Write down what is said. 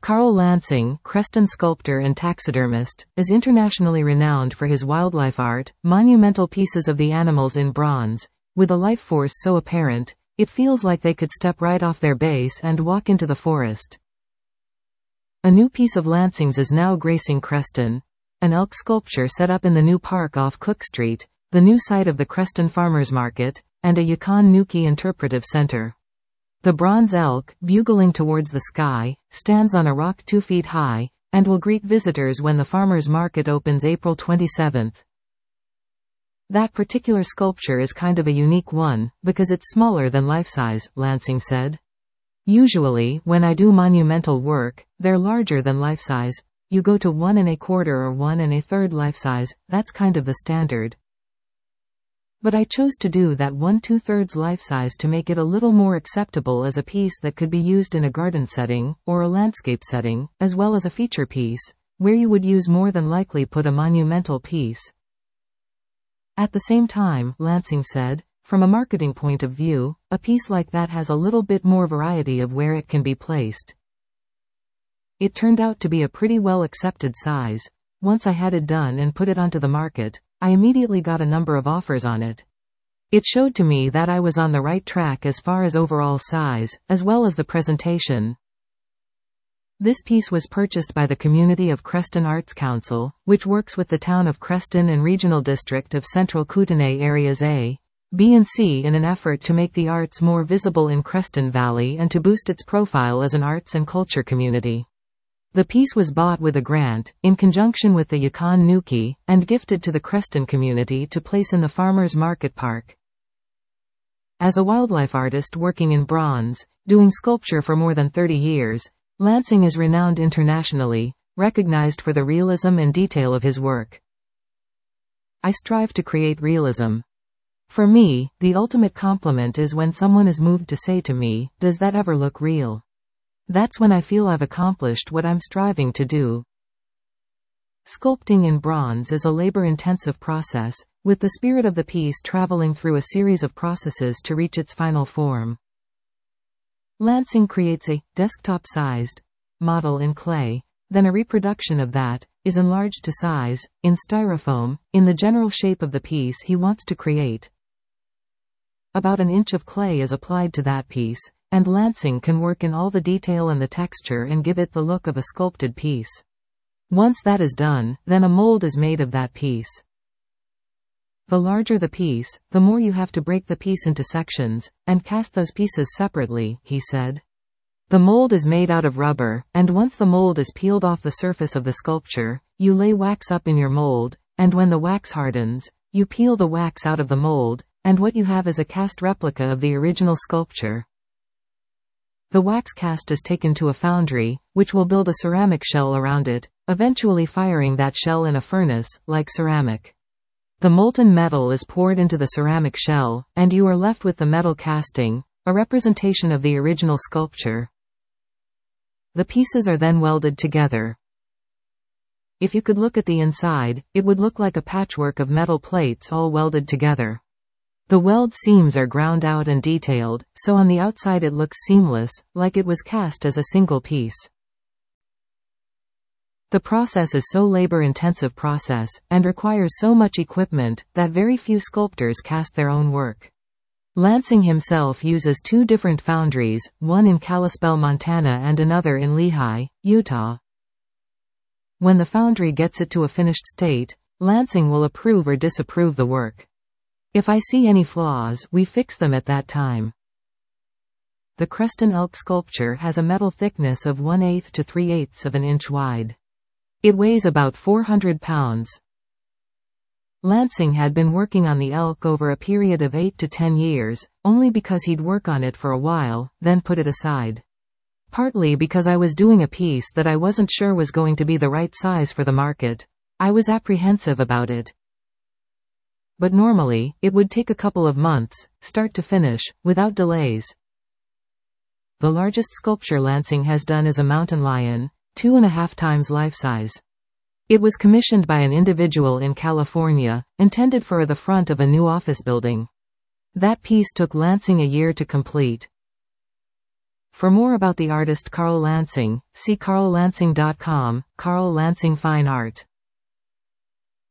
Carl Lansing, Creston sculptor and taxidermist, is internationally renowned for his wildlife art, monumental pieces of the animals in bronze, with a life force so apparent, it feels like they could step right off their base and walk into the forest. A new piece of Lansing's is now gracing Creston. An elk sculpture set up in the new park off Cook Street, the new site of the Creston Farmers Market, and a Yukon Nuki Interpretive Center. The bronze elk, bugling towards the sky, stands on a rock 2 feet high, and will greet visitors when the farmers market opens April 27. That particular sculpture is kind of a unique one, because it's smaller than life-size, Lansing said. Usually, when I do monumental work, they're larger than life-size. You go to 1 1/4 or 1 1/3 life-size, that's kind of the standard. But I chose to do that 1 2/3 life-size to make it a little more acceptable as a piece that could be used in a garden setting, or a landscape setting, as well as a feature piece, where you would use more than likely put a monumental piece. At the same time, Lansing said, from a marketing point of view, a piece like that has a little bit more variety of where it can be placed. It turned out to be a pretty well accepted size. Once I had it done and put it onto the market, I immediately got a number of offers on it. It showed to me that I was on the right track as far as overall size, as well as the presentation. This piece was purchased by the community of Creston Arts Council, which works with the town of Creston and regional district of Central Kootenay areas A, B and C in an effort to make the arts more visible in Creston Valley and to boost its profile as an arts and culture community. The piece was bought with a grant, in conjunction with the Yukon Nuki, and gifted to the Creston community to place in the Farmers Market Park. As a wildlife artist working in bronze, doing sculpture for more than 30 years, Lansing is renowned internationally, recognized for the realism and detail of his work. I strive to create realism. For me, the ultimate compliment is when someone is moved to say to me, "Does that ever look real?" That's when I feel I've accomplished what I'm striving to do. Sculpting in bronze is a labor-intensive process, with the spirit of the piece traveling through a series of processes to reach its final form. Lansing creates a desktop-sized model in clay, then a reproduction of that is enlarged to size, in styrofoam, in the general shape of the piece he wants to create. About an inch of clay is applied to that piece, and Lansing can work in all the detail and the texture and give it the look of a sculpted piece. Once that is done, then a mold is made of that piece. The larger the piece, the more you have to break the piece into sections, and cast those pieces separately, he said. The mold is made out of rubber, and once the mold is peeled off the surface of the sculpture, you lay wax up in your mold, and when the wax hardens, you peel the wax out of the mold, and what you have is a cast replica of the original sculpture. The wax cast is taken to a foundry, which will build a ceramic shell around it, eventually firing that shell in a furnace, like ceramic. The molten metal is poured into the ceramic shell, and you are left with the metal casting, a representation of the original sculpture. The pieces are then welded together. If you could look at the inside, it would look like a patchwork of metal plates all welded together. The weld seams are ground out and detailed, so on the outside it looks seamless, like it was cast as a single piece. The process is so labor-intensive process, and requires so much equipment, that very few sculptors cast their own work. Lansing himself uses 2 different foundries, one in Kalispell, Montana and another in Lehi, Utah. When the foundry gets it to a finished state, Lansing will approve or disapprove the work. If I see any flaws, we fix them at that time. The Creston elk sculpture has a metal thickness of 1/8 to 3/8 of an inch wide. It weighs about 400 pounds. Lansing had been working on the elk over a period of 8 to 10 years, only because he'd work on it for a while, then put it aside. Partly because I was doing a piece that I wasn't sure was going to be the right size for the market. I was apprehensive about it. But normally, it would take a couple of months, start to finish, without delays. The largest sculpture Lansing has done is a mountain lion, 2.5 times life-size. It was commissioned by an individual in California, intended for the front of a new office building. That piece took Lansing a year to complete. For more about the artist Carl Lansing, see carllansing.com. Carl Lansing Fine Art.